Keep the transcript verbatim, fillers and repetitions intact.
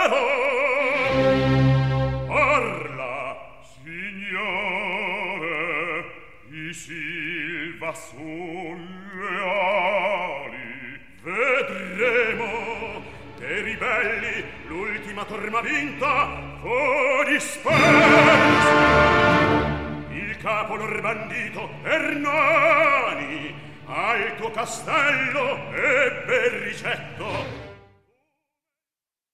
Parla, signore, i silva sulle ali. Vedremo dei ribelli l'ultima torma vinta fu dispersi. Il capo lor bandito Ernani al tuo castello ebbe ricetto.